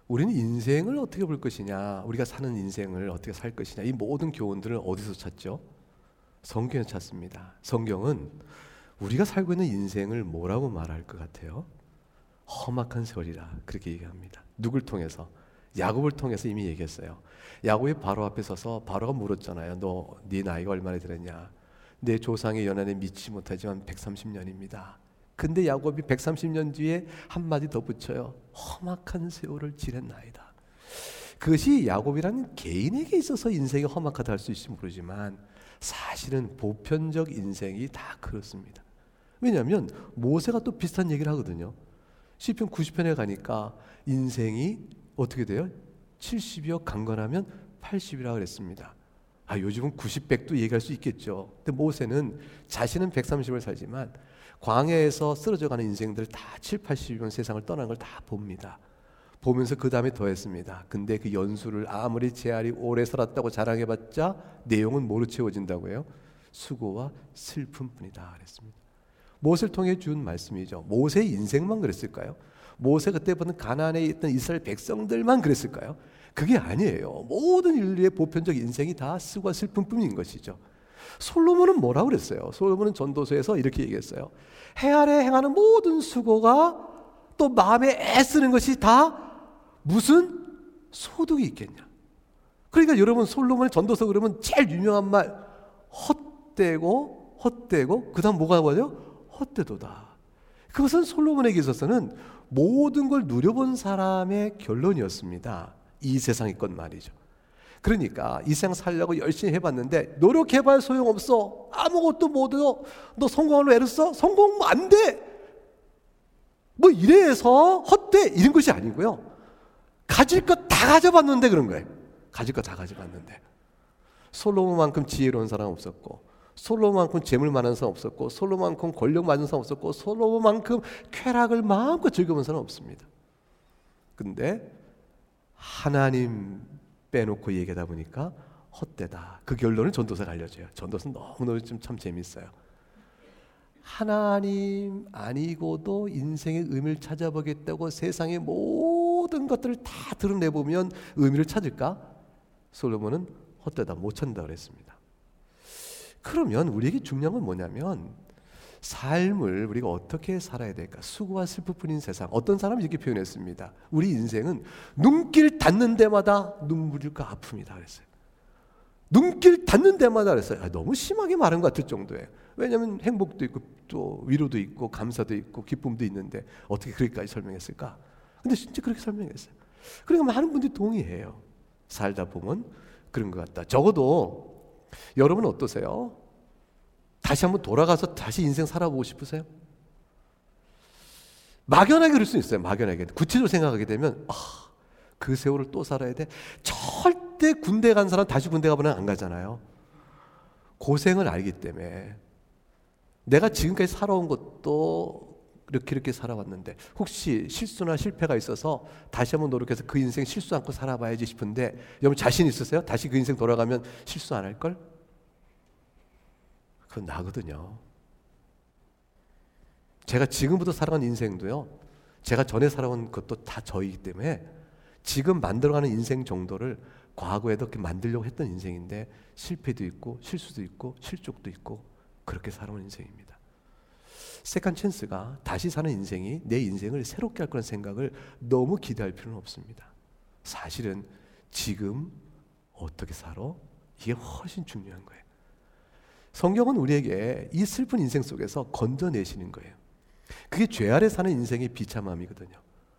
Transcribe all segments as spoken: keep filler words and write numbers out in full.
우리는 인생을 어떻게 볼 것이냐, 우리가 사는 인생을 어떻게 살 것이냐, 이 모든 교훈들을 어디서 찾죠? 성경에서 찾습니다. 성경은 우리가 살고 있는 인생을 뭐라고 말할 것 같아요? 험악한 세월이라 그렇게 얘기합니다. 누굴 통해서? 야곱을 통해서 이미 얘기했어요. 야곱이 바로 앞에 서서 바로가 물었잖아요. 너 네 나이가 얼마나 되었냐? 내 조상의 연한에 미치 못하지만 백삼십 년입니다. 근데 야곱이 백삼십 년 뒤에 한마디 더 붙여요. 험악한 세월을 지냈나이다. 그것이 야곱이라는 개인에게 있어서 인생이 험악하다 할 수 있을지 모르지만 사실은 보편적 인생이 다 그렇습니다. 왜냐하면 모세가 또 비슷한 얘기를 하거든요. 시편 구십 편에 가니까 인생이 어떻게 돼요? 칠십이여 강건하면 팔십이라 그랬습니다. 아, 요즘은 구십, 백도 얘기할 수 있겠죠. 근데 모세는 자신은 백삼십을 살지만 광야에서 쓰러져가는 인생들 다 칠, 팔십이면 세상을 떠난 걸 다 봅니다. 보면서 그 다음에 더했습니다. 근데 그 연수를 아무리 제알이 오래 살았다고 자랑해봤자 내용은 뭐로 채워진다고 해요? 수고와 슬픔뿐이다 그랬습니다. 모세를 통해 준 말씀이죠. 모세의 인생만 그랬을까요? 모세 그때 보는 가나안에 있던 이스라엘 백성들만 그랬을까요? 그게 아니에요. 모든 인류의 보편적 인생이 다 수고와 슬픔뿐인 것이죠. 솔로몬은 뭐라고 그랬어요? 솔로몬은 전도서에서 이렇게 얘기했어요. 해 아래 행하는 모든 수고가 또 마음에 애쓰는 것이 다 무슨 소득이 있겠냐. 그러니까 여러분 솔로몬의 전도서 그러면 제일 유명한 말 헛되고 헛되고 그 다음 뭐가 뭐죠? 헛되도다. 그것은 솔로몬에게 있어서는 모든 걸 누려본 사람의 결론이었습니다. 이 세상의 것 말이죠. 그러니까 이 세상 살려고 열심히 해봤는데 노력해봐야 소용없어. 아무것도 못해요. 너 성공하려고 애를 써? 성공 안 돼. 뭐 이래서 헛돼 이런 것이 아니고요. 가질 것 다 가져봤는데 그런 거예요. 가질 것 다 가져봤는데 솔로몬만큼 지혜로운 사람 없었고 솔로몬만큼 재물 많은 사람 없었고 솔로몬만큼 권력 많은 사람 없었고 솔로몬만큼 쾌락을 마음껏 즐겨본 사람 없습니다. 근데 하나님 빼놓고 얘기하다 보니까 헛되다. 그 결론을 전도서가 알려줘요. 전도서는 너무너무 좀 참 재밌어요. 하나님 아니고도 인생의 의미를 찾아보겠다고 세상의 모든 것들을 다 드러내보면 의미를 찾을까? 솔로몬은 헛되다, 못 찾는다 그랬습니다. 그러면 우리에게 중요한 건 뭐냐면 삶을 우리가 어떻게 살아야 될까? 수고와 슬픔뿐인 세상. 어떤 사람이 이렇게 표현했습니다. 우리 인생은 눈길 닿는 데마다 눈물과 아픔이다 그랬어요. 눈길 닿는 데마다 그랬어요. 아, 너무 심하게 말한 것 같을 정도예요. 왜냐하면 행복도 있고 또 위로도 있고 감사도 있고 기쁨도 있는데 어떻게 그렇게까지 설명했을까? 근데 진짜 그렇게 설명했어요. 그러니까 많은 분들이 동의해요. 살다 보면 그런 것 같다. 적어도 여러분 어떠세요? 다시 한번 돌아가서 다시 인생 살아보고 싶으세요? 막연하게 그럴 수 있어요. 막연하게. 구체적으로 생각하게 되면 아, 그 세월을 또 살아야 돼? 절대 군대 간 사람 다시 군대 가보면 안 가잖아요. 고생을 알기 때문에 내가 지금까지 살아온 것도 이렇게 이렇게 살아왔는데 혹시 실수나 실패가 있어서 다시 한번 노력해서 그 인생 실수 않고 살아봐야지 싶은데 여러분 자신 있으세요? 다시 그 인생 돌아가면 실수 안 할걸? 그건 나거든요. 제가 지금부터 살아가는 인생도요, 제가 전에 살아온 것도 다 저이기 때문에 지금 만들어가는 인생 정도를 과거에도 그렇게 만들려고 했던 인생인데 실패도 있고 실수도 있고 실족도 있고 그렇게 살아온 인생입니다. 세컨 찬스가 다시 사는 인생이 내 인생을 새롭게 할 거라는 생각을 너무 기대할 필요는 없습니다. 사실은 지금 어떻게 살아? 이게 훨씬 중요한 거예요. 성경은 우리에게 이 슬픈 인생 속에서 건져내시는 거예요. 그게 죄 아래 사는 인생의 비참함이거든요.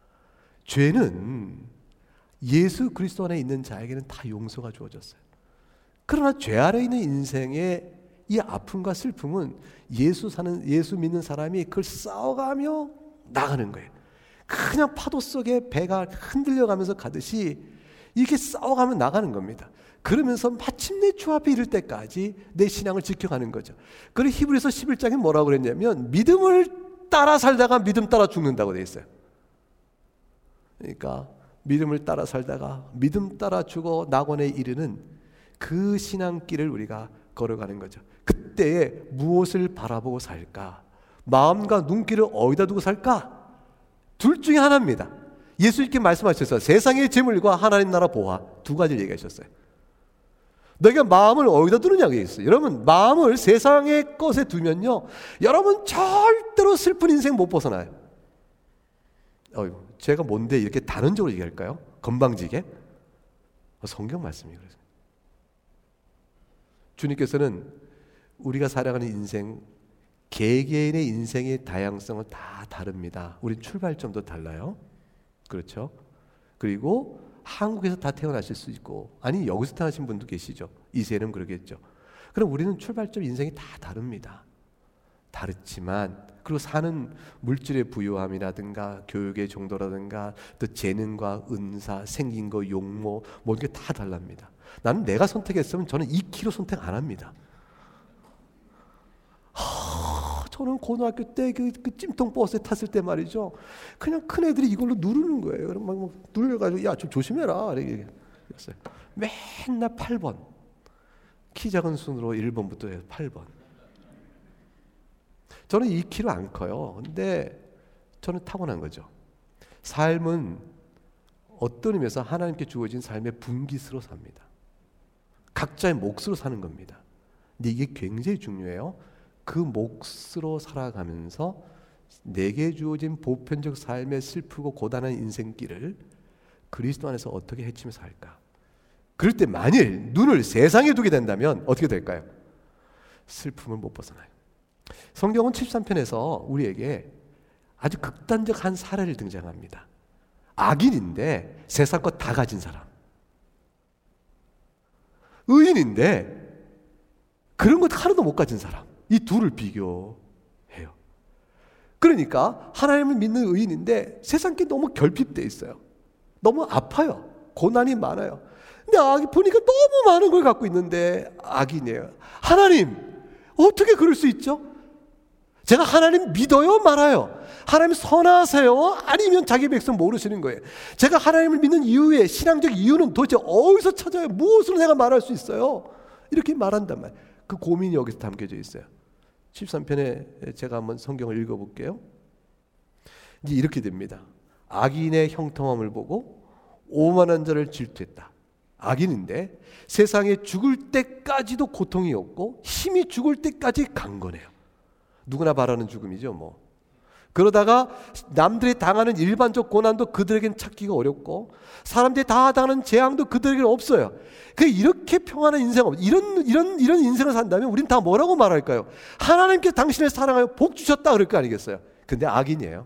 죄는 예수 그리스도 안에 있는 자에게는 다 용서가 주어졌어요. 그러나 죄 아래 있는 인생의 이 아픔과 슬픔은 예수 사는 예수 믿는 사람이 그걸 싸워가며 나가는 거예요. 그냥 파도 속에 배가 흔들려가면서 가듯이 이렇게 싸워가며 나가는 겁니다. 그러면서 마침내 주 앞에 이를 때까지 내 신앙을 지켜가는 거죠. 그래서 히브리서 십일 장에 뭐라고 그랬냐면 믿음을 따라 살다가 믿음 따라 죽는다고 되어 있어요. 그러니까 믿음을 따라 살다가 믿음 따라 죽어 낙원에 이르는 그 신앙길을 우리가 걸어가는 거죠. 그때에 무엇을 바라보고 살까? 마음과 눈길을 어디다 두고 살까? 둘 중에 하나입니다. 예수님께 말씀하셨어요. 세상의 재물과 하나님 나라 보화 두 가지를 얘기하셨어요. 너희가 마음을 어디다 두느냐고 얘기했어요. 여러분, 마음을 세상의 것에 두면요, 여러분 절대로 슬픈 인생 못 벗어나요. 어휴, 제가 뭔데 이렇게 단언적으로 얘기할까요? 건방지게? 성경 말씀이 그래서 주님께서는 우리가 살아가는 인생, 개개인의 인생의 다양성은 다 다릅니다. 우리 출발점도 달라요. 그렇죠? 그리고 한국에서 다 태어나실 수 있고, 아니 여기서 태어나신 분도 계시죠. 이세는 그러겠죠. 그럼 우리는 출발점 인생이 다 다릅니다. 다르지만, 그리고 사는 물질의 부유함이라든가 교육의 정도라든가 또 재능과 은사, 생긴 거, 용모, 모든 게 다 달랍니다. 나는 내가 선택했으면 저는 이 킬로그램 선택 안 합니다. 하, 저는 고등학교 때 그 그 찜통 버스에 탔을 때 말이죠, 그냥 큰 애들이 이걸로 누르는 거예요. 그럼 막, 막 눌려가지고 야 좀 조심해라 이렇게 했어요. 맨날 팔 번, 키 작은 순으로 일 번부터 해서 팔 번. 저는 이 킬로그램 안 커요. 근데 저는 타고난 거죠. 삶은 어떤 의미에서 하나님께 주어진 삶의 분깃으로 삽니다. 각자의 몫으로 사는 겁니다. 근데 이게 굉장히 중요해요. 그 몫으로 살아가면서 내게 주어진 보편적 삶의 슬프고 고단한 인생길을 그리스도 안에서 어떻게 헤치며 살까? 그럴 때 만일 눈을 세상에 두게 된다면 어떻게 될까요? 슬픔을 못 벗어나요. 성경은 칠십삼 편에서 우리에게 아주 극단적 한 사례를 등장합니다. 악인인데 세상 것 다 가진 사람, 의인인데 그런 것 하나도 못 가진 사람, 이 둘을 비교해요. 그러니까 하나님을 믿는 의인인데 세상 게 너무 결핍돼 있어요. 너무 아파요. 고난이 많아요. 근데 악이 보니까 너무 많은 걸 갖고 있는데 악인이에요. 하나님, 어떻게 그럴 수 있죠? 제가 하나님 믿어요, 말아요? 하나님 선하세요? 아니면 자기 백성 모르시는 거예요? 제가 하나님을 믿는 이유의 신앙적 이유는 도대체 어디서 찾아요? 무엇으로 내가 말할 수 있어요? 이렇게 말한단 말이에요. 그 고민이 여기서 담겨져 있어요. 칠십삼 편에 제가 한번 성경을 읽어볼게요. 이제 이렇게 됩니다. 악인의 형통함을 보고 오만한 자를 질투했다. 악인인데 세상에 죽을 때까지도 고통이 없고 힘이 죽을 때까지 강건해요. 누구나 바라는 죽음이죠, 뭐. 그러다가 남들이 당하는 일반적 고난도 그들에겐 찾기가 어렵고 사람들이 다 당하는 재앙도 그들에게는 없어요. 그 이렇게 평안한 인생 없. 이런 이런 이런 인생을 산다면 우린 다 뭐라고 말할까요? 하나님께서 당신을 사랑하여 복 주셨다 그럴 거 아니겠어요? 근데 악인이에요.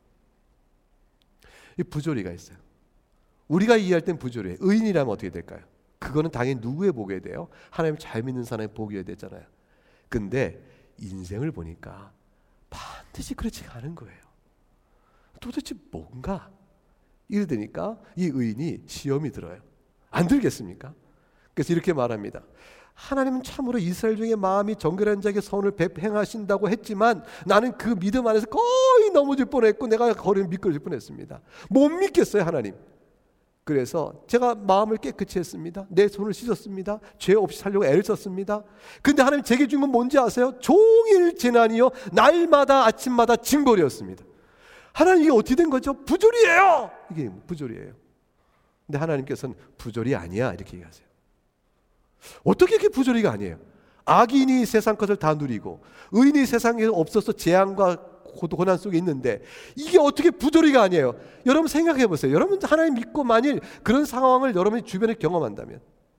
이 부조리가 있어요. 우리가 이해할 땐 부조리예요. 의인이라면 어떻게 될까요? 그거는 당연히 누구의 복이 돼요? 하나님 잘 믿는 사람의 복이 되잖아요. 근데 인생을 보니까 반드시 그렇지 않은 거예요. 도대체 뭔가? 이러니까 이 의인이 시험이 들어요. 안 들겠습니까? 그래서 이렇게 말합니다. 하나님은 참으로 이스라엘 중에 마음이 정결한 자에게 선을 행하신다고 했지만 나는 그 믿음 안에서 거의 넘어질 뻔했고 내가 거리는 미끄러질 뻔했습니다. 못 믿겠어요, 하나님. 그래서 제가 마음을 깨끗이 했습니다. 내 손을 씻었습니다. 죄 없이 살려고 애를 썼습니다. 근데 하나님 제게 준 건 뭔지 아세요? 종일 재난이요, 날마다 아침마다 징벌이었습니다. 하나님, 이게 어떻게 된 거죠? 부조리예요. 이게 부조리예요. 근데 하나님께서는 부조리 아니야 이렇게 얘기하세요. 어떻게 이렇게 부조리가 아니에요? 악인이 세상 것을 다 누리고 의인이 세상에 없어서 재앙과 고난 속에 있는데 이게 어떻게 부조리가 아니에요? 여러분 생각해 보세요. 여러분 하나님 믿고 만일 그런 상황을 여러분이 주변에 경험한다면,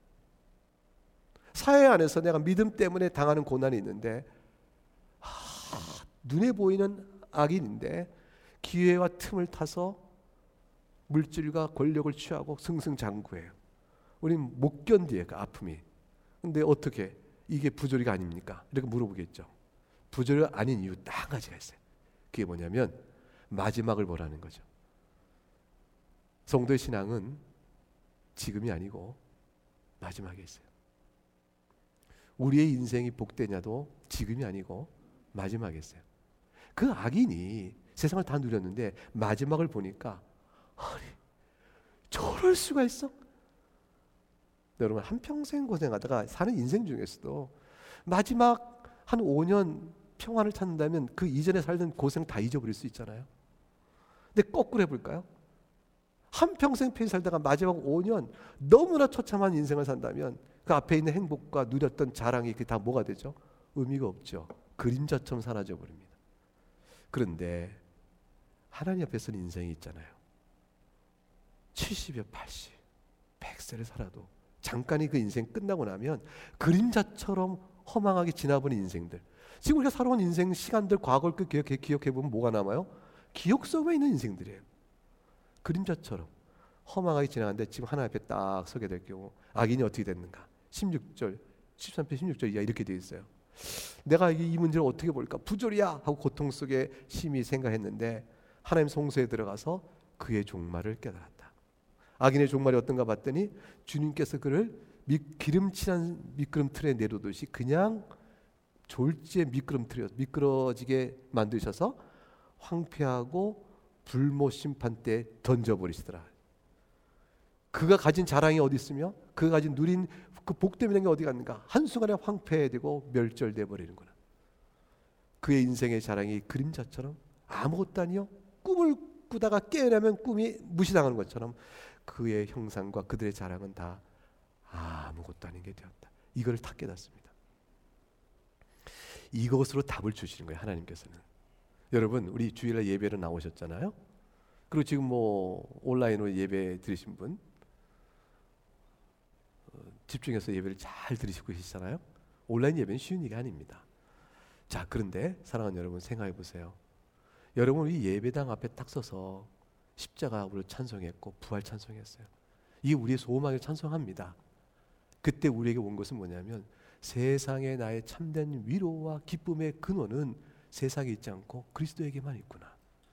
사회 안에서 내가 믿음 때문에 당하는 고난이 있는데 하, 눈에 보이는 악인인데 기회와 틈을 타서 물질과 권력을 취하고 승승장구해요. 우리는 못 견디어요, 그 아픔이. 근데 어떻게 이게 부조리가 아닙니까? 이렇게 물어보겠죠. 부조리가 아닌 이유 딱 한 가지가 있어요. 그게 뭐냐면 마지막을 보라는 거죠. 성도의 신앙은 지금이 아니고 마지막에 있어요. 우리의 인생이 복되냐도 지금이 아니고 마지막에 있어요. 그 악인이 세상을 다 누렸는데 마지막을 보니까 아니 저럴 수가 있어? 여러분 한평생 고생하다가 사는 인생 중에서도 마지막 한 오 년 평안을 찾는다면 그 이전에 살던 고생 다 잊어버릴 수 있잖아요. 근데 거꾸로 해볼까요? 한평생 편히 살다가 마지막 오 년 너무나 처참한 인생을 산다면 그 앞에 있는 행복과 누렸던 자랑이 그게 다 뭐가 되죠? 의미가 없죠. 그림자처럼 사라져 버립니다. 그런데 하나님 앞에서는 인생이 있잖아요. 칠십여, 팔십, 백 세를 살아도 잠깐이 그 인생 끝나고 나면 그림자처럼 허망하게 지나버린 인생들, 지금 우리가 살아온 인생 시간들, 과거를 그 기억해, 기억해보면 뭐가 남아요? 기억 속에 있는 인생들이에요. 그림자처럼 허망하게 지나가는데 지금 하나님 앞에 딱 서게 될 경우 악인이 어떻게 됐는가? 십육 절, 십삼 편 십육 절 이하 이렇게 되어 있어요. 내가 이 문제를 어떻게 볼까? 부조리야 하고 고통 속에 심히 생각했는데 하나님 성소에 들어가서 그의 종말을 깨달았다. 악인의 종말이 어떤가 봤더니 주님께서 그를 미, 기름칠한 미끄럼틀에 내려두시 그냥 졸지에 미끄럼틀에 미끄러지게 만드셔서 황폐하고 불모 심판대에 던져버리시더라. 그가 가진 자랑이 어디 있으며 그가 가진 누린 그 복되는 게 어디 갔는가? 한순간에 황폐되고 멸절돼 버리는구나. 그의 인생의 자랑이 그림자처럼 아무것도 아니요, 꿈을 꾸다가 깨어나면 꿈이 무시당하는 것처럼 그의 형상과 그들의 자랑은 다 아무것도 아닌 게 되었다. 이걸 다 깨닫습니다. 이것으로 답을 주시는 거예요, 하나님께서는. 여러분, 우리 주일날 예배로 나오셨잖아요. 그리고 지금 뭐 온라인으로 예배 드리신 분 어, 집중해서 예배를 잘 들으시고 계시잖아요. 온라인 예배는 쉬운 일이 아닙니다. 자, 그런데 사랑하는 여러분, 생각해 보세요. 여러분, 우리 예배당 앞에 딱 서서 십자가로 찬송했고 부활 찬송했어요. 이게 우리의 소망을 찬송합니다. 그때 우리에게 온 것은 뭐냐면 세상에 나의 참된 위로와 기쁨의 근원은 세상에 있지 않고 그리스도에게만 있구나.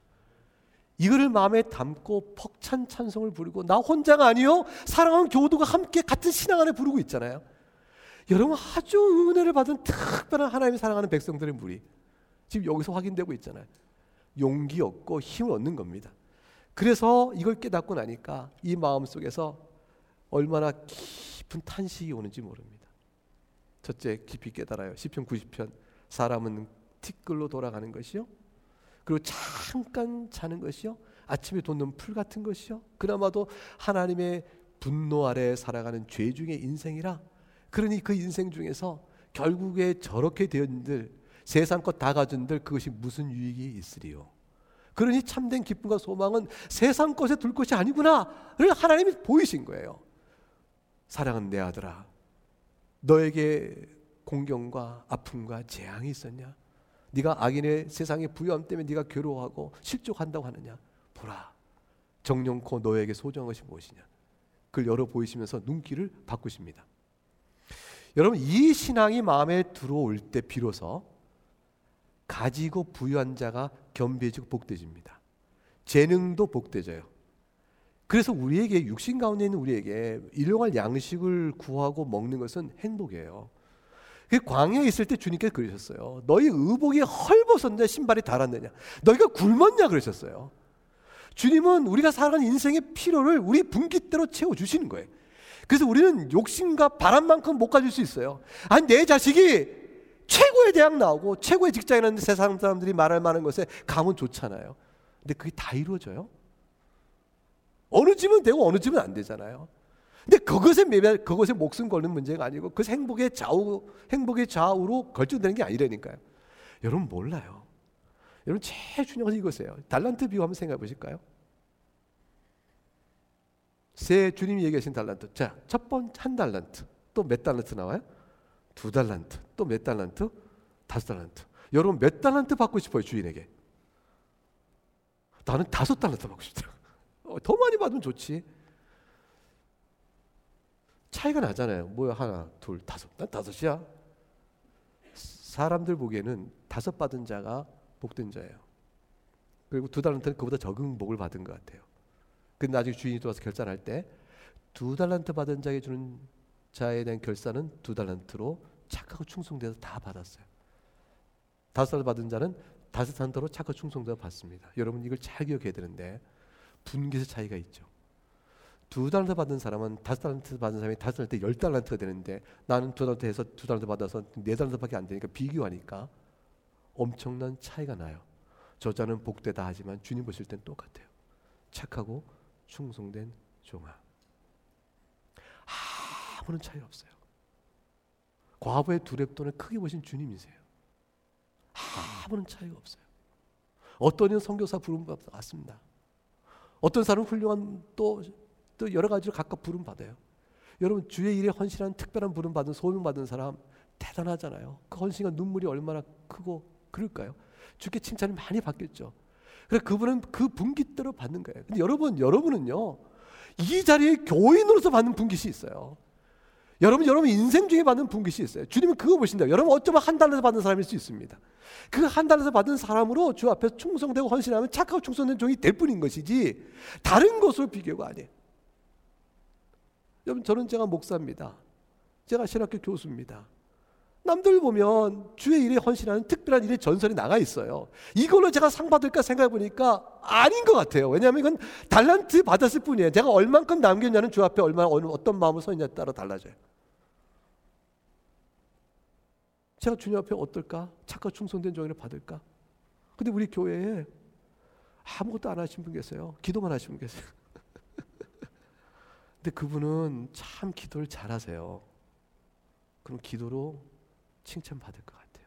이거를 마음에 담고 벅찬 찬송을 부르고, 나 혼자가 아니요, 사랑하는 교우들과 함께 같은 신앙 안에 부르고 있잖아요. 여러분, 아주 은혜를 받은 특별한 하나님이 사랑하는 백성들의 무리, 지금 여기서 확인되고 있잖아요. 용기 얻고 힘을 얻는 겁니다. 그래서 이걸 깨닫고 나니까 이 마음속에서 얼마나 깊은 탄식이 오는지 모릅니다. 첫째, 깊이 깨달아요. 시편 구십 편, 사람은 티끌로 돌아가는 것이요, 그리고 잠깐 자는 것이요, 아침에 돋는 풀 같은 것이요, 그나마도 하나님의 분노 아래 살아가는 죄 중의 인생이라. 그러니 그 인생 중에서 결국에 저렇게 되었는들, 세상 것 다 가진들 그것이 무슨 유익이 있으리요. 그러니 참된 기쁨과 소망은 세상 것에 둘 것이 아니구나를 하나님이 보이신 거예요. 사랑하는 내 아들아, 너에게 공경과 아픔과 재앙이 있었냐? 네가 악인의 세상의 부유함 때문에 네가 괴로워하고 실족한다고 하느냐? 보라, 정령코 너에게 소중한 것이 무엇이냐? 그걸 열어 보이시면서 눈길을 바꾸십니다. 여러분, 이 신앙이 마음에 들어올 때 비로소 가지고 부유한 자가 겸비해지고 복되집니다. 재능도 복되져요. 그래서 우리에게, 육신 가운데 있는 우리에게 일용할 양식을 구하고 먹는 것은 행복이에요. 광야에 있을 때 주님께서 그러셨어요. 너희 의복이 헐벗었냐, 신발이 닳았느냐, 너희가 굶었냐 그러셨어요. 주님은 우리가 살아가는 인생의 필요를 우리 분깃대로 채워주시는 거예요. 그래서 우리는 욕심과 바람만큼 못 가질 수 있어요. 아니, 내 자식이 최고의 대학 나오고 최고의 직장에 있는데 세상 사람들이 말할 만한 것에 가면 좋잖아요. 근데 그게 다 이루어져요? 어느 집은 되고 어느 집은 안 되잖아요. 근데 그것에 매매, 그것에 목숨 걸는 문제가 아니고 그 행복의 좌우, 행복의 좌우로 결정되는 게 아니라니까요. 여러분 몰라요. 여러분 제일 중요한 건 이것이에요. 달란트 비유 한번 생각해 보실까요? 세 주님이 얘기하신 달란트. 자, 첫 번째 한 달란트. 또 몇 달란트 나와요? 두 달란트. 또 몇 달란트? 다섯 달란트. 여러분 몇 달란트 받고 싶어요, 주인에게? 나는 다섯 달란트 받고 싶다. 더 많이 받으면 좋지. 차이가 나잖아요. 뭐야, 하나, 둘, 다섯. 난 다섯이야. 사람들 보기에는 다섯 받은 자가 복된 자예요. 그리고 두 달란트는 그보다 적은 복을 받은 것 같아요. 근데 나중에 주인이 들어와서 결산할 때 두 달란트 받은 자에게 주는 자에 대한 결산은 두 달란트로 착하고 충성돼서 다 받았어요. 다섯 달란트 받은 자는 다섯 달란트로 착하고 충성돼서 받습니다. 여러분 이걸 잘 기억해야 되는데 분깃의 차이가 있죠. 두 달란트 받은 사람은 다섯 달란트 받은 사람이 다섯 달란트 열 달란트가 되는데 나는 두 달란트 해서 두 달란트 받아서 네 달란트밖에 안 되니까 비교하니까 엄청난 차이가 나요. 저자는 복되다 하지만 주님 보실 땐 똑같아요. 착하고 충성된 종아. 아무런 차이 없어요. 과부의 두 렙돈을 크게 보신 주님이세요. 아무런 차이가 없어요. 어떤 이는 선교사 부름 받습니다. 어떤 사람은 훌륭한 또, 또 여러 가지로 각각 부름 받아요. 여러분 주의 일에 헌신한 특별한 부름 받은 소명 받은 사람 대단하잖아요. 그 헌신과 눈물이 얼마나 크고 그럴까요? 주께 칭찬을 많이 받겠죠. 그래서 그분은 그 분깃대로 받는 거예요. 근데 여러분, 여러분은요 이 자리에 교인으로서 받는 분깃이 있어요. 여러분, 여러분 인생 중에 받는 분깃이 있어요. 주님은 그거 보신다. 여러분 어쩌면 한 달에서 받는 사람일 수 있습니다. 그 한 달에서 받은 사람으로 주 앞에 충성되고 헌신하면 착하고 충성된 종이 될 뿐인 것이지 다른 것으로 비교가 아니에요. 여러분, 저는 제가 목사입니다. 제가 신학교 교수입니다. 남들 보면 주의 일에 헌신하는 특별한 일의 전설이 나가 있어요. 이걸로 제가 상 받을까 생각해 보니까 아닌 것 같아요. 왜냐하면 이건 달란트 받았을 뿐이에요. 제가 얼만큼 남겼냐는 주 앞에 얼마나 어떤 마음을 서 있냐에 따라 달라져요. 제가 주님 앞에 어떨까? 착하고 충성된 종이를 받을까? 근데 우리 교회에 아무것도 안 하신 분 계세요. 기도만 하신 분 계세요. 근데 그분은 참 기도를 잘하세요. 그럼 기도로 칭찬받을 것 같아요.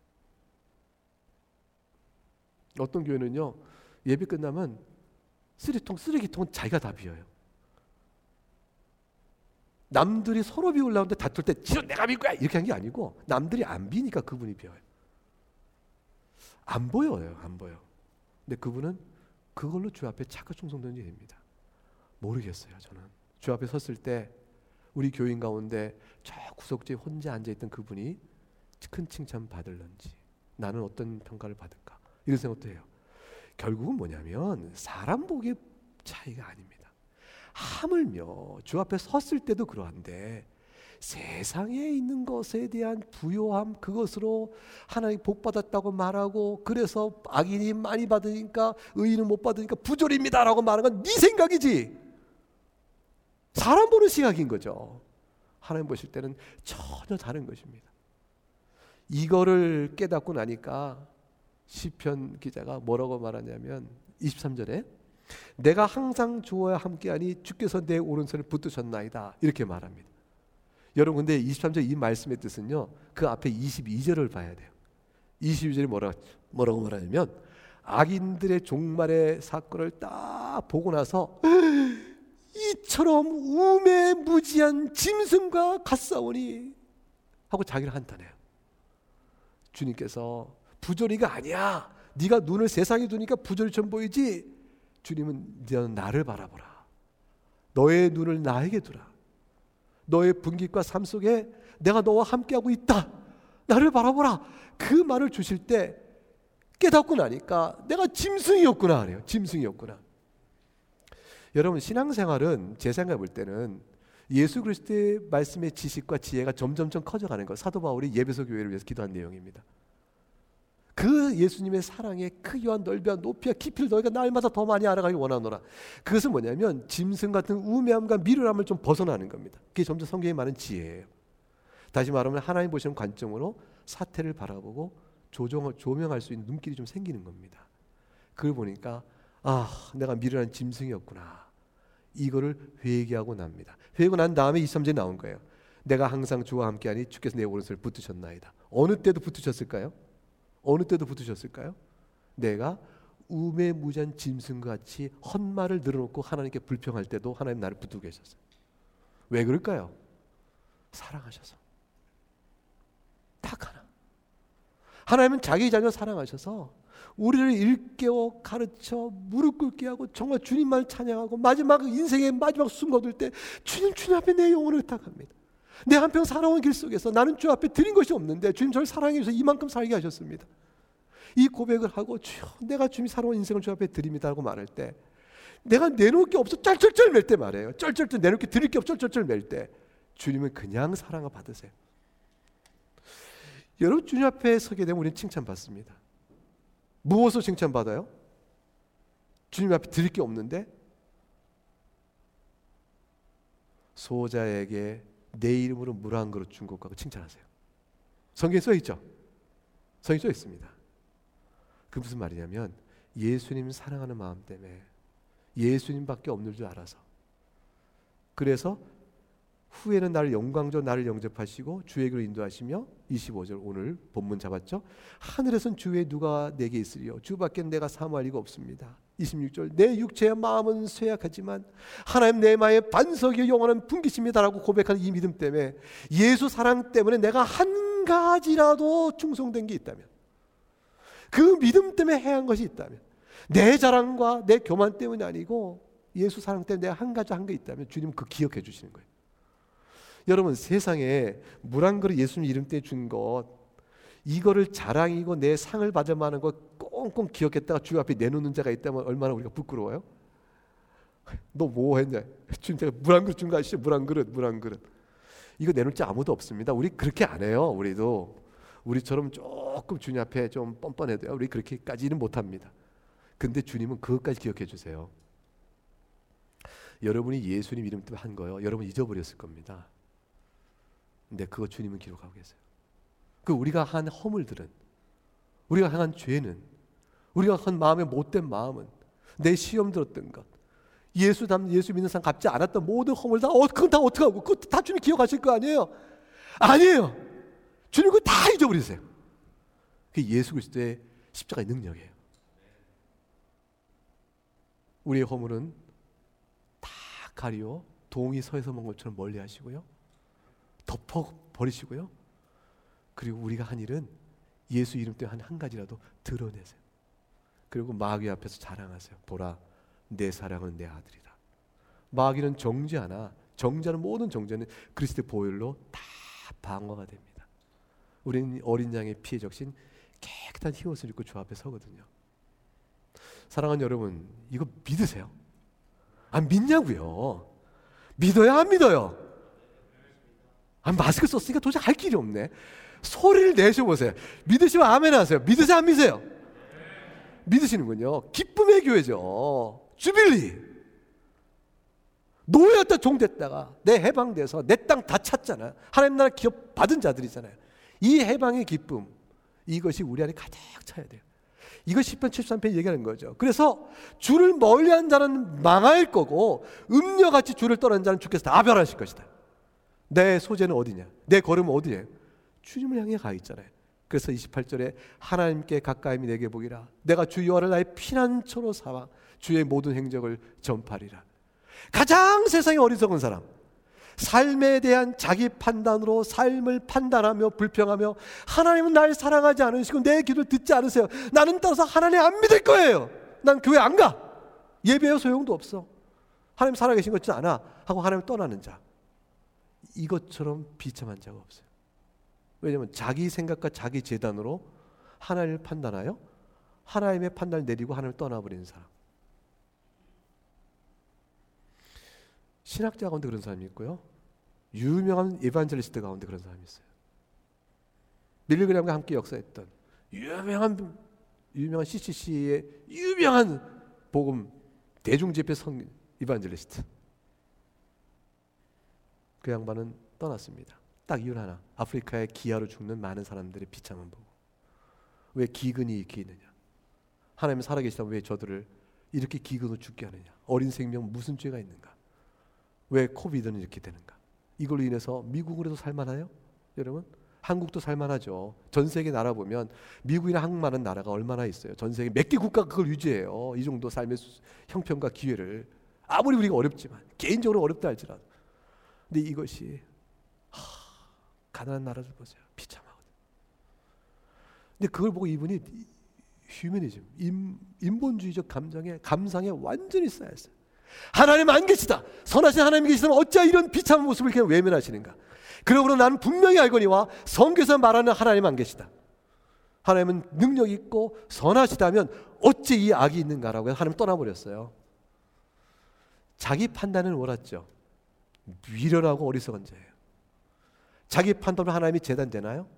어떤 교회는요 예배 끝나면 쓰레기통, 쓰레기통은 자기가 다 비워요. 남들이 서로 비우려는데 다툴 때 지금 내가 비울 거야 이렇게 한 게 아니고 남들이 안 비니까 그분이 비워요. 안 보여요. 안 보여. 근데 그분은 그걸로 주 앞에 착하고 충성된 일입니다. 모르겠어요. 저는 주 앞에 섰을 때 우리 교인 가운데 저 구석지에 혼자 앉아있던 그분이 큰 칭찬 받을런지 나는 어떤 평가를 받을까 이런 생각도 해요. 결국은 뭐냐면 사람 보기의 차이가 아닙니다. 하물며 주 앞에 섰을 때도 그러한데 세상에 있는 것에 대한 부요함 그것으로 하나님 복 받았다고 말하고 그래서 악인이 많이 받으니까 의인은 못 받으니까 부조리입니다 라고 말하는 건 네 생각이지 사람 보는 시각인 거죠. 하나님 보실 때는 전혀 다른 것입니다. 이거를 깨닫고 나니까 시편 기자가 뭐라고 말하냐면 이십삼 절에 내가 항상 주와 함께하니 주께서 내 오른손을 붙드셨나이다 이렇게 말합니다. 여러분 근데 이십삼 절 이 말씀의 뜻은요 그 앞에 이십이 절을 봐야 돼요. 이십이 절이 뭐라, 뭐라고 말하냐면 악인들의 종말의 사건을 딱 보고 나서 이처럼 우매무지한 짐승과 같사오니 하고 자기를 한탄해요. 주님께서 부조리가 아니야. 네가 눈을 세상에 두니까 부조리처럼 보이지. 주님은 너는 나를 바라보라. 너의 눈을 나에게 두라. 너의 분깃과 삶 속에 내가 너와 함께하고 있다. 나를 바라보라. 그 말을 주실 때 깨닫고 나니까 내가 짐승이었구나 그래요. 짐승이었구나. 여러분 신앙생활은 제 생각에 볼 때는 예수 그리스도의 말씀의 지식과 지혜가 점점점 커져가는 것. 사도 바울이 예배소 교회를 위해서 기도한 내용입니다. 그 예수님의 사랑의 크기와 넓이와 높이와 깊이를 너희가 날마다 더 많이 알아가기 원하노라. 그것은 뭐냐면 짐승 같은 우매함과 미련함을 좀 벗어나는 겁니다. 그게 점점 성경에 많은 지혜예요. 다시 말하면 하나님 보시는 관점으로 사태를 바라보고 조정, 조명할 수 있는 눈길이 좀 생기는 겁니다. 그걸 보니까 아 내가 미련한 짐승이었구나. 이거를 회개하고 납니다. 회개하고 난 다음에 이십삼 절에 나온 거예요. 내가 항상 주와 함께하니 주께서 내 오른손을 붙드셨나이다. 어느 때도 붙으셨을까요? 어느 때도 붙으셨을까요? 내가 우매무지한 짐승같이 헛말을 늘어놓고 하나님께 불평할 때도 하나님 나를 붙들고 계셨어요. 왜 그럴까요? 사랑하셔서. 딱 하나. 하나님은 자기 자녀 사랑하셔서 우리를 일깨워 가르쳐 무릎 꿇게 하고 정말 주님만 찬양하고 마지막 인생의 마지막 숨 거둘 때 주님 주님 앞에 내 영혼을 의탁합니다. 내 한평 살아온 길 속에서 나는 주 앞에 드린 것이 없는데 주님 저를 사랑해 주셔서 이만큼 살게 하셨습니다. 이 고백을 하고 주여 내가 주님 살아온 인생을 주 앞에 드립니다 하고 말할 때 내가 내놓을 게 없어 쩔쩔쩔 맬 때 말해요. 쩔쩔쩔 내놓을 게 드릴 게 없어 쩔쩔쩔 맬 때 주님은 그냥 사랑을 받으세요. 여러분 주님 앞에 서게 되면 우리는 칭찬받습니다. 무엇으로 칭찬받아요? 주님 앞에 드릴 게 없는데 소자에게 내 이름으로 물 한 그릇 준 것과 칭찬하세요. 성경에 써 있죠? 성경에 써 있습니다. 그 무슨 말이냐면 예수님 사랑하는 마음 때문에 예수님밖에 없는 줄 알아서. 그래서 후에는 나를 영광조 나를 영접하시고 주에게로 인도하시며 이십오 절 오늘 본문 잡았죠. 하늘에선 주 외에 누가 내게 있으리요 주밖에 내가 사모할 리가 없습니다. 이십육 절 내 육체의 마음은 쇠약하지만 하나님 내 마음의 반석이 영원한 분기십니다라고 고백하는 이 믿음 때문에 예수 사랑 때문에 내가 한 가지라도 충성된 게 있다면, 그 믿음 때문에 해한 것이 있다면, 내 자랑과 내 교만 때문이 아니고 예수 사랑 때문에 내가 한 가지 한 게 있다면 주님 그 기억해 주시는 거예요. 여러분, 세상에 물 한 그릇 예수님 이름 때 준 것, 이거를 자랑이고 내 상을 받을 만한 것 꽁꽁 기억했다가 주 앞에 내놓는 자가 있다면 얼마나 우리가 부끄러워요? 너 뭐 했냐? 주님 제가 물 한 그릇 준 거 아시죠? 물 한 그릇, 물 한 그릇. 이거 내놓을 자 아무도 없습니다. 우리 그렇게 안 해요. 우리도 우리처럼 조금 주님 앞에 좀 뻔뻔해도요, 우리 그렇게까지는 못합니다. 근데 주님은 그것까지 기억해 주세요. 여러분이 예수님 이름 때문에 한 거요, 여러분 잊어버렸을 겁니다. 근데 그거 주님은 기록하고 계세요. 그 우리가 한 허물들은, 우리가 행한 죄는, 우리가 한 마음의 못된 마음은, 내 시험 들었던 것, 예수 담 예수 믿는 사람 갚지 않았던 모든 허물 다 어, 그건 다 어떻게 하고, 그거 다 주님 기억하실 거 아니에요? 아니에요. 주님 그거 다 잊어버리세요. 그게 예수 그리스도의 십자가의 능력이에요. 우리의 허물은 다 가리워 동이 서에서 먼 것처럼 멀리 하시고요, 덮어 버리시고요, 그리고 우리가 한 일은 예수 이름 때문에 한, 한 가지라도 드러내세요. 그리고 마귀 앞에서 자랑하세요. 보라, 내 사랑은 내 아들이다. 마귀는 정죄하나 정죄하는 모든 정죄는 그리스도의 보혈로 다 방어가 됩니다. 우리는 어린 양의 피에 적신 깨끗한 흰옷을 입고 주 앞에 서거든요. 사랑하는 여러분, 이거 믿으세요? 안 믿냐고요? 믿어요, 안 믿어요? 아, 마스크 썼으니까 도저히 할 길이 없네. 소리를 내셔보세요. 믿으시면 아멘 하세요. 믿으세요, 안 믿으세요? 믿으시는군요. 기쁨의 교회죠. 주빌리. 노예였다 종됐다가 내 해방돼서 내 땅 다 찼잖아요. 하나님 나라 기업 받은 자들이잖아요. 이 해방의 기쁨, 이것이 우리 안에 가득 차야 돼요. 이거 십 편 칠십삼 편 얘기하는 거죠. 그래서 주를 멀리한 자는 망할 거고 음녀같이 주를 떠난 자는 주께서 다 멸하실 것이다. 내 소재는 어디냐? 내 걸음은 어디냐? 주님을 향해 가 있잖아요. 그래서 이십팔 절에 하나님께 가까이 내게 보기라. 내가 주 여호와를 나의 피난처로 삼아 주의 모든 행적을 전파리라. 가장 세상에 어리석은 사람, 삶에 대한 자기 판단으로 삶을 판단하며 불평하며 하나님은 날 사랑하지 않으시고 내 기도를 듣지 않으세요. 나는 따라서 하나님 안 믿을 거예요. 난 교회 안 가. 예배의 소용도 없어. 하나님 살아계신 것 같지 않아 하고 하나님 떠나는 자, 이것처럼 비참한 자가 없어요. 왜냐하면 자기 생각과 자기 재단으로 하나님을 판단하여 하나님의 판단을 내리고 하나님을 떠나버리는 사람. 신학자 가운데 그런 사람이 있고요, 유명한 에반젤리스트 가운데 그런 사람이 있어요. 밀리그램과 함께 역사했던 유명한 유명한 씨씨씨의 유명한 복음 대중집회 성 이반젤리스트. 그 양반은 떠났습니다. 딱 이유 하나, 아프리카의 기아로 죽는 많은 사람들의 비참한 보고. 왜 기근이 이렇게 있느냐? 하나님 살아계시다면 왜 저들을 이렇게 기근으로 죽게 하느냐? 어린 생명 무슨 죄가 있는가? 왜 코비드는 이렇게 되는가? 이걸로 인해서 미국으로도 살만해요? 여러분, 한국도 살만하죠. 전 세계 나라 보면 미국이나 한국 많은 나라가 얼마나 있어요. 전 세계 몇 개 국가가 그걸 유지해요. 이 정도 삶의 형편과 기회를. 아무리 우리가 어렵지만, 개인적으로 어렵다 할지라도. 근데 이것이 하, 가난한 나라들 보세요. 비참하거든. 근데 그걸 보고 이분이 휴머니즘, 인, 인본주의적 감정에 감상에 완전히 쌓였어요. 하나님 안 계시다. 선하신 하나님이 계시다면 어찌 이런 비참한 모습을 그냥 외면하시는가? 그러므로 나는 분명히 알거니와 성경에서 말하는 하나님 안 계시다. 하나님은 능력 있고 선하시다면 어찌 이 악이 있는가라고 해서 하나님 떠나버렸어요. 자기 판단을 옳았죠. 미련하고 어리석은 자예요. 자기 판단으로 하나님이 재단되나요?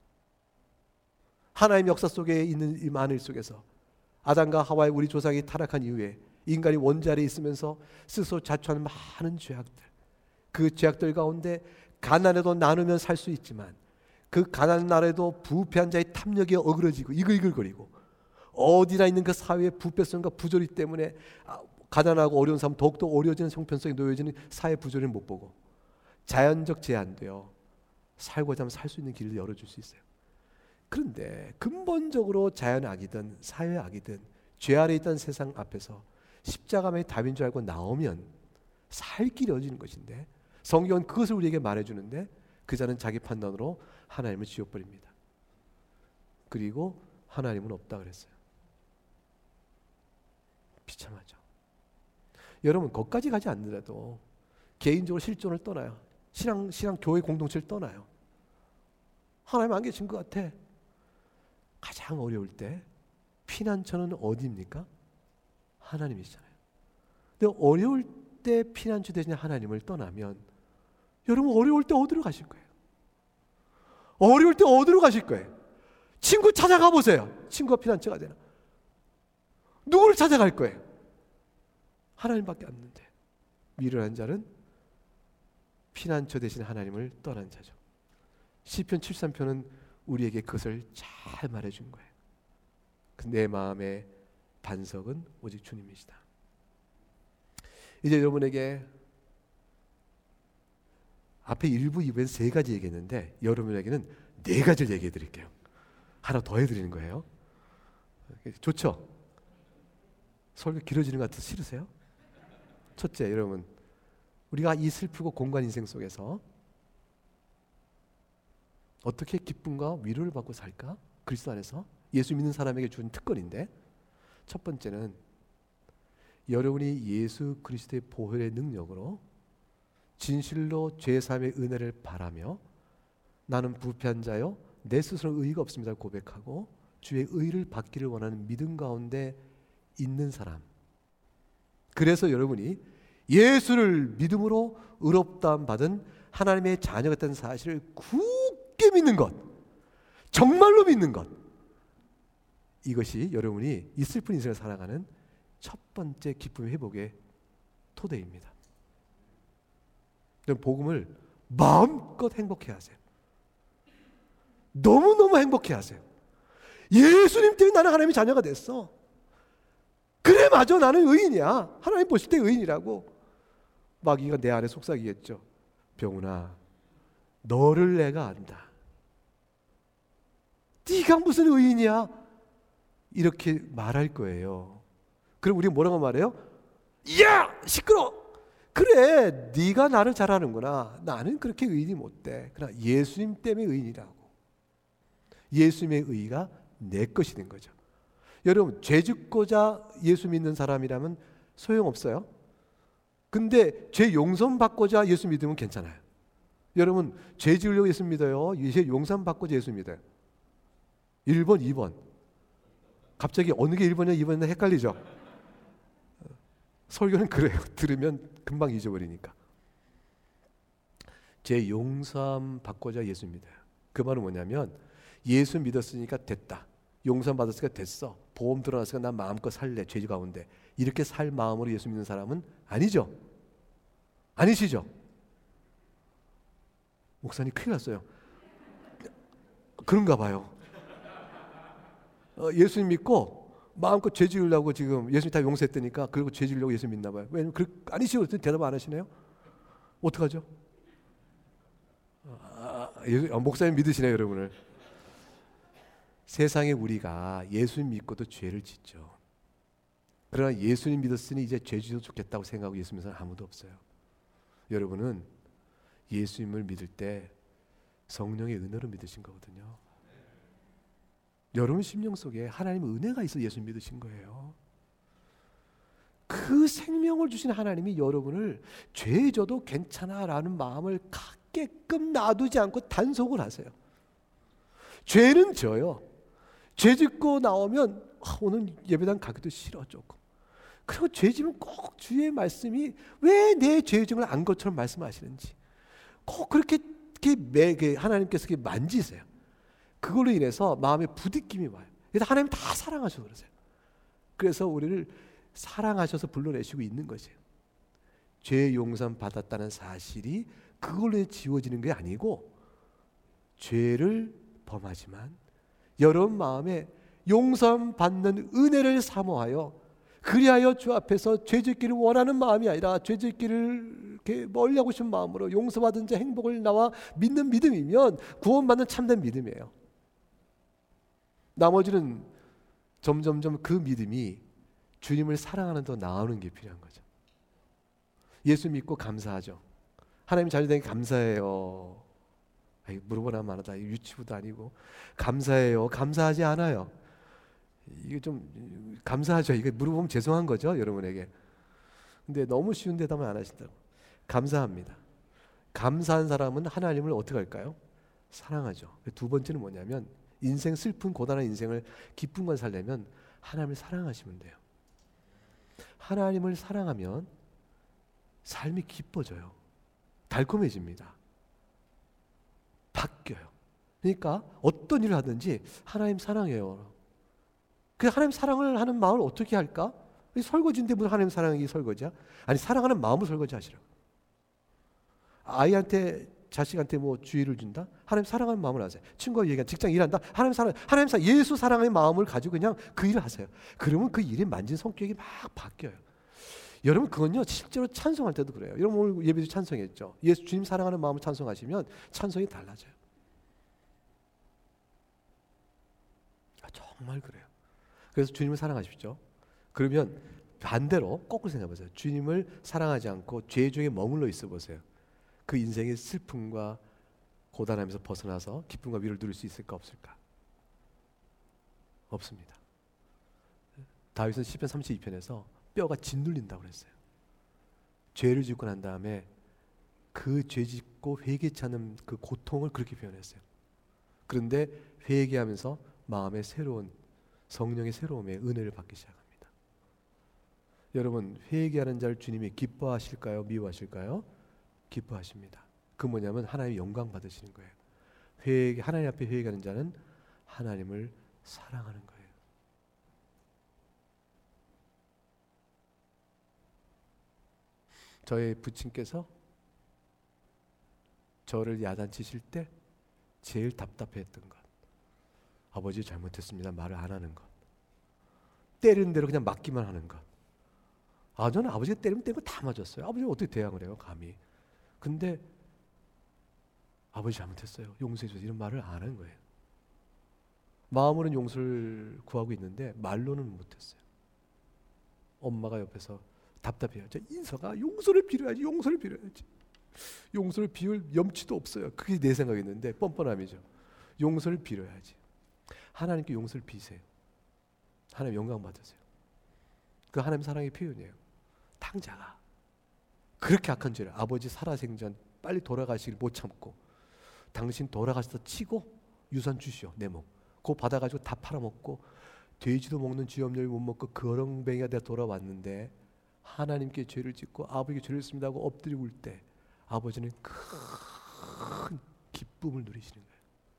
하나님 역사 속에 있는 이 만일 속에서 아담과 하와의 우리 조상이 타락한 이후에 인간이 원자리에 있으면서 스스로 자초하는 많은 죄악들, 그 죄악들 가운데 가난해도 나누면 살 수 있지만 그 가난한 나라에도 부패한 자의 탐욕에 어그러지고 이글이글거리고 어디나 있는 그 사회의 부패성과 부조리 때문에 가난하고 어려운 사람 더욱더 어려워지는 형편성에 놓여지는 사회 부조리를 못 보고 자연적 제한되어 살고자 하면 살 수 있는 길을 열어줄 수 있어요. 그런데 근본적으로 자연악이든 사회악이든 죄 아래 있던 세상 앞에서 십자가만이 답인 줄 알고 나오면 살 길이 열어지는 것인데, 성경은 그것을 우리에게 말해주는데 그 자는 자기 판단으로 하나님을 지워버립니다. 그리고 하나님은 없다 그랬어요. 비참하죠. 여러분, 거기까지 가지 않더라도 개인적으로 실존을 떠나요. 신앙, 신앙 교회 공동체를 떠나요. 하나님 안 계신 것 같아. 가장 어려울 때 피난처는 어디입니까? 하나님이시잖아요. 근데 어려울 때 피난처 대신 하나님을 떠나면 여러분 어려울 때 어디로 가실 거예요? 어려울 때 어디로 가실 거예요? 친구 찾아가 보세요. 친구가 피난처가 되나? 누구를 찾아갈 거예요? 하나님밖에 없는데. 미련한 자는 피난처 대신 하나님을 떠난 자죠. 시편 칠십삼 편은 우리에게 그것을 잘 말해준 거예요. 내 마음의 반석은 오직 주님이시다. 이제 여러분에게 앞에 일부, 이부에는 세 가지 얘기했는데 여러분에게는 네 가지를 얘기해 드릴게요. 하나 더 해드리는 거예요. 좋죠? 설교 길어지는 것 같아서 싫으세요? 첫째, 여러분, 우리가 이 슬프고 공간 인생 속에서 어떻게 기쁨과 위로를 받고 살까? 그리스도 안에서 예수 믿는 사람에게 준 특권인데, 첫 번째는 여러분이 예수 그리스도의 보혈의 능력으로 진실로 죄사함의 은혜를 바라며 나는 부패한 자요 내 스스로는 의의가 없습니다 고백하고 주의 의를 받기를 원하는 믿음 가운데 있는 사람, 그래서 여러분이 예수를 믿음으로 의롭다함 받은 하나님의 자녀가 됐다는 사실을 굳게 믿는 것, 정말로 믿는 것, 이것이 여러분이 이 슬픈 인생을 살아가는 첫 번째 기쁨의 회복의 토대입니다. 복음을 마음껏 행복해 하세요. 너무너무 행복해 하세요. 예수님 때문에 나는 하나님의 자녀가 됐어. 그래, 맞아, 나는 의인이야. 하나님 보실 때 의인이라고. 마귀가 내 안에 속삭이겠죠. 병훈아, 너를 내가 안다. 네가 무슨 의인이야? 이렇게 말할 거예요. 그럼 우리가 뭐라고 말해요? 야! 시끄러! 그래, 네가 나를 잘 아는구나. 나는 그렇게 의인이 못 돼. 그러나 예수님 때문에 의인이라고. 예수님의 의가 내 것이 된 거죠. 여러분, 죄 짓고자 예수 믿는 사람이라면 소용없어요. 근데 죄 용서 받고자 예수 믿으면 괜찮아요. 여러분, 죄 지으려고 예수 믿어요? 죄 용서 받고자 예수 믿어요? 일 번, 이 번. 갑자기 어느 게 일 번이냐 이 번이냐 헷갈리죠? 설교는 그래요. 들으면 금방 잊어버리니까. 죄 용서함 받고자 예수 믿어요. 그 말은 뭐냐면 예수 믿었으니까 됐다. 용서함 받았으니까 됐어. 보험 들어놨으니까 난 마음껏 살래. 죄 가운데. 이렇게 살 마음으로 예수 믿는 사람은 아니죠. 아니시죠? 목사님 큰일 났어요. 그런가 봐요. 어, 예수님 믿고 마음껏 죄 지으려고 지금 예수님 다 용서했다니까 그리고 죄 지으려고 예수 믿나 봐요. 왜냐면 그, 아니시고 그랬더니 대답 안 하시네요. 어떡하죠? 아, 예수, 아, 목사님 믿으시네요, 여러분을. 세상에 우리가 예수님 믿고도 죄를 짓죠. 그러나 예수님 믿었으니 이제 죄 지어도 좋겠다고 생각하고 예수 믿는 사람 아무도 없어요. 여러분은 예수님을 믿을 때 성령의 은혜로 믿으신 거거든요. 여러분 심령 속에 하나님의 은혜가 있어 예수 믿으신 거예요. 그 생명을 주신 하나님이 여러분을 죄 져도 괜찮아라는 마음을 갖게끔 놔두지 않고 단속을 하세요. 죄는 져요. 죄 짓고 나오면 아, 오늘 예배당 가기도 싫어 조금. 그리고 죄 지면 꼭 주의 말씀이 왜 내 죄 지은 걸 안 것처럼 말씀하시는지 꼭 그렇게, 그렇게 하나님께서 그렇게 만지세요. 그걸로 인해서 마음에 부딪힘이 와요. 그래서 하나님 다 사랑하셔서 그러세요. 그래서 우리를 사랑하셔서 불러내시고 있는 것이에요. 죄 용서 받았다는 사실이 그걸로 지워지는 게 아니고 죄를 범하지만 여러분 마음에 용서 받는 은혜를 사모하여 그리하여 주 앞에서 죄짓기를 원하는 마음이 아니라 죄짓기를 이렇게 멀리하고 싶은 마음으로 용서받은 자 행복을 나와 믿는 믿음이면 구원받는 참된 믿음이에요. 나머지는 점점점 그 믿음이 주님을 사랑하는 더 나아오는 게 필요한 거죠. 예수 믿고 감사하죠. 하나님 자녀되니 감사해요. 아이, 물어보나 마나다. 유치부도 아니고 감사해요. 감사하지 않아요. 이게 좀 감사하죠. 이게 물어보면 죄송한 거죠, 여러분에게. 근데 너무 쉬운 대답을 안 하신다고. 감사합니다. 감사한 사람은 하나님을 어떻게 할까요? 사랑하죠. 두 번째는 뭐냐면 인생 슬픈 고단한 인생을 기쁜 건 살려면 하나님을 사랑하시면 돼요. 하나님을 사랑하면 삶이 기뻐져요. 달콤해집니다. 바뀌어요. 그러니까 어떤 일을 하든지 하나님 사랑해요. 그 하나님 사랑을 하는 마음을 어떻게 할까? 설거지인데 무슨 하나님 사랑이 설거지야? 아니, 사랑하는 마음을 설거지 하시라고. 아이한테, 자식한테 뭐 주의를 준다? 하나님 사랑하는 마음을 하세요. 친구와 얘기한 직장 일한다? 하나님 사랑, 하나님 사랑, 예수 사랑의 마음을 가지고 그냥 그 일을 하세요. 그러면 그 일에 만진 성격이 막 바뀌어요. 여러분, 그건요 실제로 찬송할 때도 그래요. 여러분 오늘 예배도 찬송했죠. 예수 주님 사랑하는 마음을 찬송하시면 찬송이 달라져요. 아, 정말 그래요. 그래서 주님을 사랑하십시오. 그러면 반대로 거꾸로 생각해 보세요. 주님을 사랑하지 않고 죄 중에 머물러 있어 보세요. 그 인생의 슬픔과 고단함에서 벗어나서 기쁨과 위로를 누릴 수 있을까 없을까? 없습니다. 다윗은 시편 삼십이 편에서 뼈가 짓눌린다고 그랬어요. 죄를 짓고 난 다음에 그 죄 짓고 회개치 않는 그 고통을 그렇게 표현했어요. 그런데 회개하면서 마음의 새로운 성령의 새로움에 은혜를 받기 시작합니다. 여러분, 회개하는 자를 주님이 기뻐하실까요? 미워하실까요? 기뻐하십니다. 그 뭐냐면 하나님의 영광 받으시는 거예요. 회개, 하나님 앞에 회개하는 자는 하나님을 사랑하는 거예요. 저의 부친께서 저를 야단치실 때 제일 답답했던 것, 아버지 잘못했습니다 말을 안 하는 것, 때리는 대로 그냥 맞기만 하는 것. 아, 저는 아버지가 때리면 때리면 다 맞았어요. 아버지가 어떻게 대항을 해요 감히. 근데 아버지 잘못했어요, 용서해 주세요, 이런 말을 안 하는 거예요. 마음으로는 용서를 구하고 있는데 말로는 못했어요. 엄마가 옆에서 답답해요. 저 인서가 용서를 빌어야지, 용서를 빌어야지. 용서를 빌 염치도 없어요. 그게 내 생각이었는데 뻔뻔함이죠. 용서를 빌어야지. 하나님께 용서를 비세요. 하나님 영광 받으세요. 그 하나님 사랑의 표현이에요. 탕자가 그렇게 악한 죄를, 아버지 살아생전 빨리 돌아가시길 못 참고 당신 돌아가셔서 치고 유산 주시오 내 몸, 그거 받아가지고 다 팔아먹고 돼지도 먹는 쥐염려를 못 먹고 거렁뱅이가 되어 돌아왔는데 하나님께 죄를 짓고 아버지께 죄를 했습니다 하고 엎드리고 울 때 아버지는 큰 기쁨을 누리시는 거예요.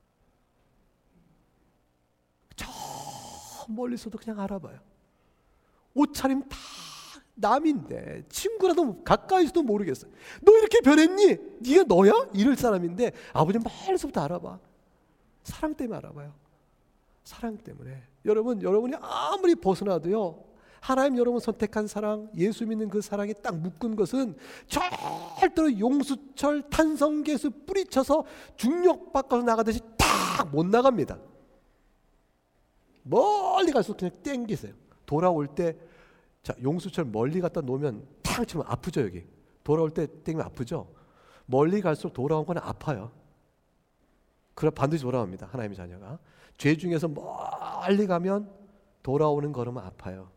저 멀리서도 그냥 알아봐요. 옷차림 다 남인데 친구라도 가까이서도 모르겠어요. 너 이렇게 변했니? 네가 너야? 이럴 사람인데 아버지는 멀리서부터 알아봐. 사랑 때문에 알아봐요. 사랑 때문에. 여러분, 여러분이 아무리 벗어나도요, 하나님 여러분 선택한 사랑, 예수 믿는 그 사랑이 딱 묶은 것은 절대로 용수철 탄성계수 뿌리쳐서 중력 밖으로 나가듯이 딱 못 나갑니다. 멀리 갈수록 그냥 땡기세요. 돌아올 때, 자, 용수철 멀리 갔다 놓으면 탁 치면 아프죠. 여기 돌아올 때 땡기면 아프죠. 멀리 갈수록 돌아온 건 아파요. 그럼 반드시 돌아옵니다. 하나님의 자녀가 죄 중에서 멀리 가면 돌아오는 걸음은 아파요.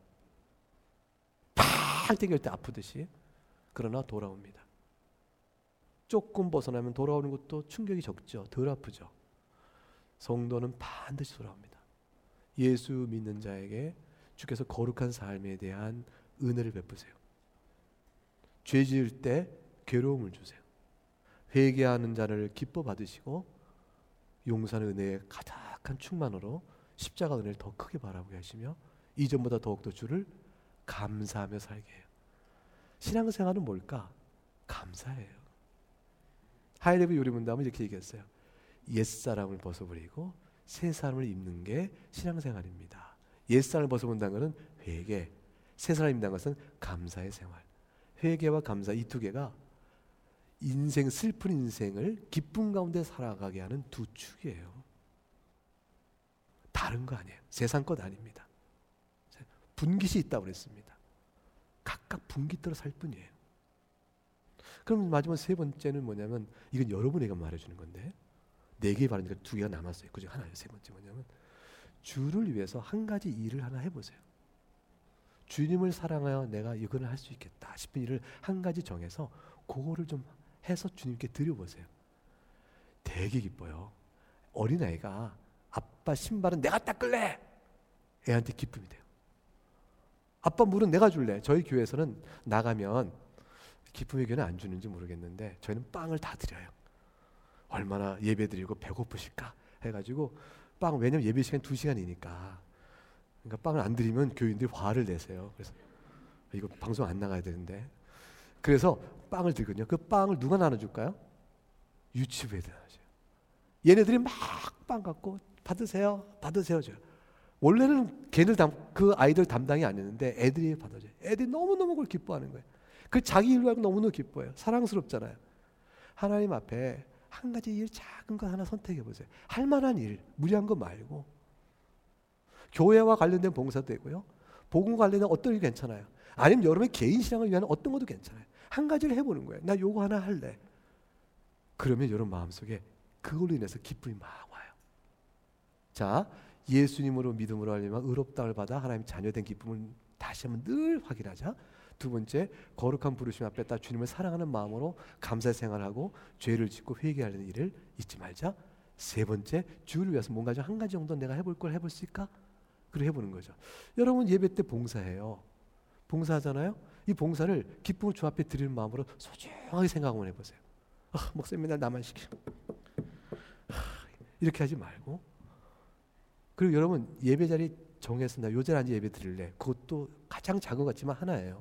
팍 땡길 때 아프듯이. 그러나 돌아옵니다. 조금 벗어나면 돌아오는 것도 충격이 적죠. 덜 아프죠. 성도는 반드시 돌아옵니다. 예수 믿는 자에게 주께서 거룩한 삶에 대한 은혜를 베푸세요. 죄 지을 때 괴로움을 주세요. 회개하는 자를 기뻐 받으시고 용서하는 은혜의 가득한 충만으로 십자가 은혜를 더 크게 바라보게 하시며 이전보다 더욱더 주를 감사하며 살게 해요. 신앙생활은 뭘까? 감사해요. 하이레벨 요리문답은 이렇게 얘기했어요. 옛사람을 벗어버리고 새사람을 입는 게 신앙생활입니다. 옛사람을 벗어본다는 것은 회개, 새 사람이라는 것은 감사의 생활. 회개와 감사 이 두 개가 인생, 슬픈 인생을 기쁨 가운데 살아가게 하는 두 축이에요. 다른 거 아니에요. 세상 것 아닙니다. 분깃이 있다고 그랬습니다. 각각 분깃대로 살 뿐이에요. 그럼 마지막 세 번째는 뭐냐면, 이건 여러분에게 말해주는 건데, 네 개 바르니까 두 개가 남았어요. 그중 하나예요. 세 번째 뭐냐면, 주를 위해서 한 가지 일을 하나 해보세요. 주님을 사랑하여 내가 이거는 할 수 있겠다 싶은 일을 한 가지 정해서 그거를 좀 해서 주님께 드려보세요. 되게 기뻐요. 어린아이가 아빠 신발은 내가 닦을래! 애한테 기쁨이 돼요. 아빠 물은 내가 줄래. 저희 교회에서는 나가면 기쁨의 교회는 안 주는지 모르겠는데 저희는 빵을 다 드려요. 얼마나 예배 드리고 배고프실까 해가지고 빵, 왜냐면 예배 시간 두 시간이니까 그러니까 빵을 안 드리면 교인들이 화를 내세요. 그래서 이거 방송 안 나가야 되는데 그래서 빵을 들거든요. 그 빵을 누가 나눠줄까요? 유치부에다 나눠줘요. 얘네들이 막 빵 갖고 받으세요 받으세요 줘요. 원래는 걔들 담, 그 아이들 담당이 아니었는데 애들이 받아줘요. 애들이 너무너무 그걸 기뻐하는 거예요. 그 자기 일로 알고 너무너무 기뻐해요. 사랑스럽잖아요. 하나님 앞에 한 가지 일, 작은 거 하나 선택해 보세요. 할 만한 일, 무리한 거 말고. 교회와 관련된 봉사도 되고요. 복음과 관련된 어떤 일이 괜찮아요. 아니면 여러분의 개인 신앙을 위한 어떤 것도 괜찮아요. 한 가지를 해보는 거예요. 나 요거 하나 할래. 그러면 여러분 마음속에 그걸로 인해서 기쁨이 막 와요. 자, 예수님으로 믿음으로 하려면 의롭다를 받아 하나님 자녀된 기쁨을 다시 한번 늘 확인하자. 두 번째, 거룩한 부르심 앞에 딱 주님을 사랑하는 마음으로 감사 생활하고 죄를 짓고 회개하는 일을 잊지 말자. 세 번째, 주를 위해서 뭔가 좀 한 가지 정도 내가 해볼 걸 해볼 수 있을까? 그리고 해보는 거죠. 여러분 예배 때 봉사해요. 봉사하잖아요. 이 봉사를 기쁨을 주 앞에 드리는 마음으로 소중하게 생각 한번 해보세요. 아, 목사님 맨날 나만 시켜. 이렇게 하지 말고. 그리고 여러분 예배 자리 정해서 나 요 자리에 앉아 예배 드릴래. 그것도 가장 작은 것 같지만 하나예요.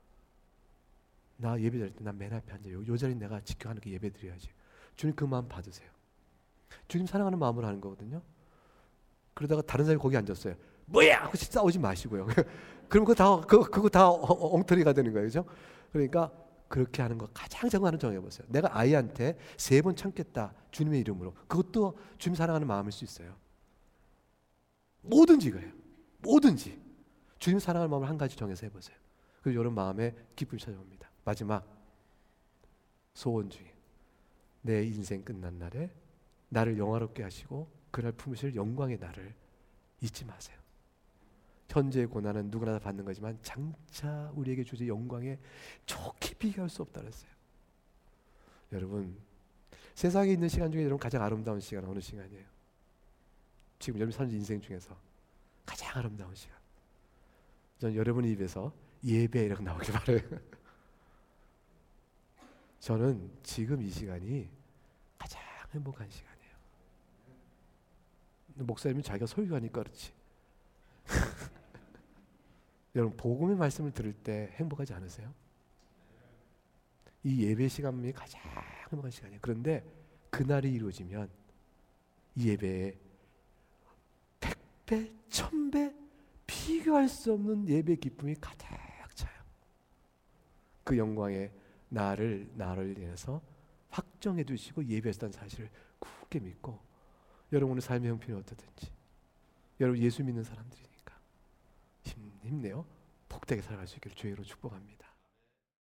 나 예배 자리 때 난 맨 앞에 앉아. 요, 요 자리 내가 지켜하는 게 예배 드려야지. 주님 그 마음 받으세요. 주님 사랑하는 마음으로 하는 거거든요. 그러다가 다른 사람이 거기 앉았어요. 뭐야! 하고 싸우지 마시고요. 그럼 그거 다, 그거, 그거 다 엉터리가 되는 거예요. 그죠? 그러니까 그렇게 하는 거 가장 작은 거 하나 정해보세요. 내가 아이한테 세 번 참겠다. 주님의 이름으로. 그것도 주님 사랑하는 마음일 수 있어요. 뭐든지 그래요. 뭐든지. 주님 사랑하는 마음을 한 가지 정해서 해보세요. 그리고 여러분 마음에 기쁨이 찾아옵니다. 마지막 소원 중에 내 인생 끝난 날에 나를 영화롭게 하시고 그날 품으실 영광의 날을 잊지 마세요. 현재의 고난은 누구나 다 받는 거지만 장차 우리에게 주실 영광에 좋게 비교할 수 없다 그랬어요. 여러분 세상에 있는 시간 중에 여러분 가장 아름다운 시간은 어느 시간이에요? 지금 여러분 사는 인생 중에서 가장 아름다운 시간. 전 여러분 입에서 예배 이렇게 나오길 바라요. 저는 지금 이 시간이 가장 행복한 시간이에요. 목사님은 자기가 설교하니까 그렇지. 여러분 복음의 말씀을 들을 때 행복하지 않으세요? 이 예배 시간이 가장 행복한 시간이에요. 그런데 그날이 이루어지면 이 예배에 백 배, 천 배 비교할 수 없는 예배 기쁨이 가득 차요. 그 영광에 나를 나를 인해서 확정해 두시고 예배했다는 사실을 굳게 믿고 여러분의 삶의 형편이 어떠든지 여러분 예수 믿는 사람들이니까 힘, 힘내요. 복되게 살아갈 수 있기를 주의로 축복합니다.